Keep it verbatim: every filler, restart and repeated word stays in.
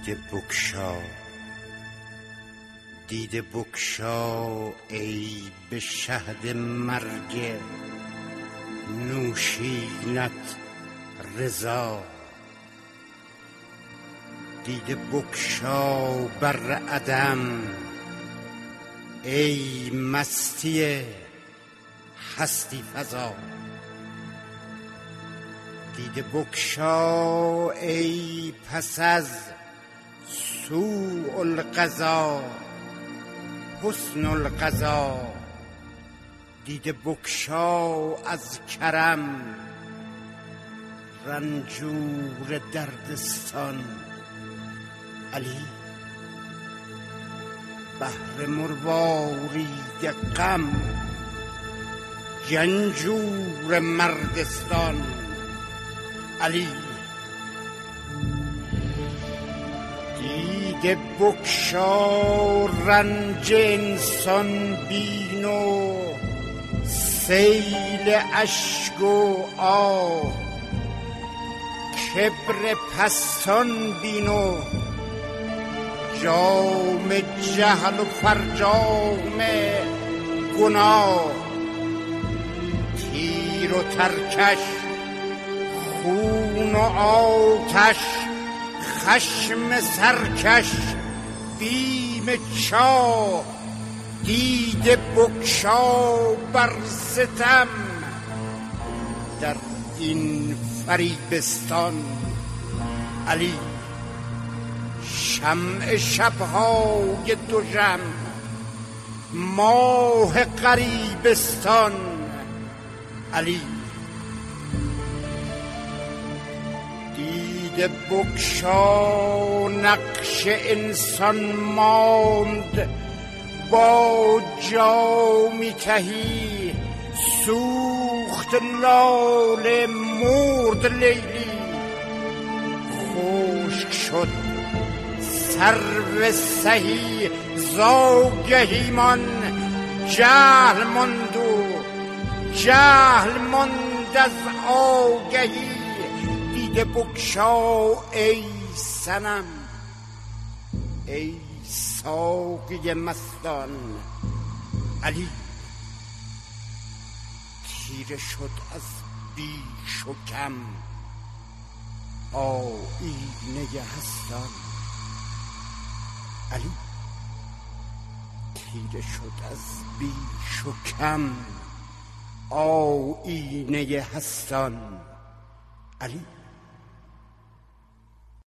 دیده بگشا دیده بگشا ای به شهد مرگ نوشینت رضا. دیده بگشا بر عدم ای مستی هستی فزا. دیده بگشا ای پس از سوء القضا حسن القضا. دیده بگشا از کرم رنجور دردستان. علی بحر مروارید غم جنجور مردستان. علی دیده بگشا رنج انسان بین و سیل اشک و آه. کبر پستان بین و جام جهل و فرجام گناه. تیر و ترکش خون و آتش خشم سرکش بیم چاه. دیده بگشا بر ستم در این فریبستان. علی شمع شبهای دوژم ماه غریبستان. علی دیده بگشا نقش انسان ماند با جامی تهی سوخت لاله مرد لیلی. خشک شد سرو سهی زاگهیمان جهل ماند و جهل ماند از آگهی. دیده بگشا ای صنم ای ساقی مستان. علی تیره شد از بیش و کم آیینه هستان. علی تیره شد از بیش و کم آیینه هستان. علی